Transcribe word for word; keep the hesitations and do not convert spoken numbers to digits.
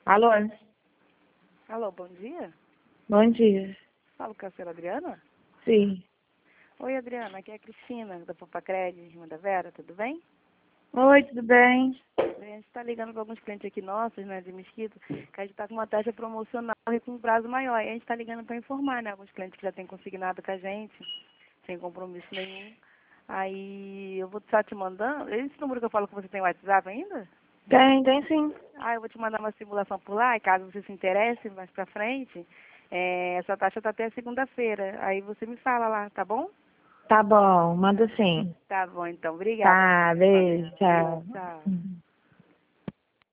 Alô? Alô, bom dia. Bom dia. Falo com a senhora Adriana? Sim. Oi, Adriana, aqui é a Cristina, da Popacred, irmã da Vera, tudo bem? Oi, tudo bem? A gente está ligando para alguns clientes aqui nossos, né, de Mesquita, que a gente está com uma taxa promocional e com um prazo maior. E a gente está ligando para informar, né, alguns clientes que já têm consignado com a gente, sem compromisso nenhum. Aí eu vou estar te mandando. Esse número que eu falo que você tem WhatsApp ainda? Tem, tem sim. Ah, eu vou te mandar uma simulação por lá, e caso você se interesse mais pra frente, é, essa taxa tá até segunda-feira. Aí você me fala lá, tá bom? Tá bom, manda sim. Tá bom, então. Obrigada. Tá, beijo, Valeu, tchau. tchau. Uhum.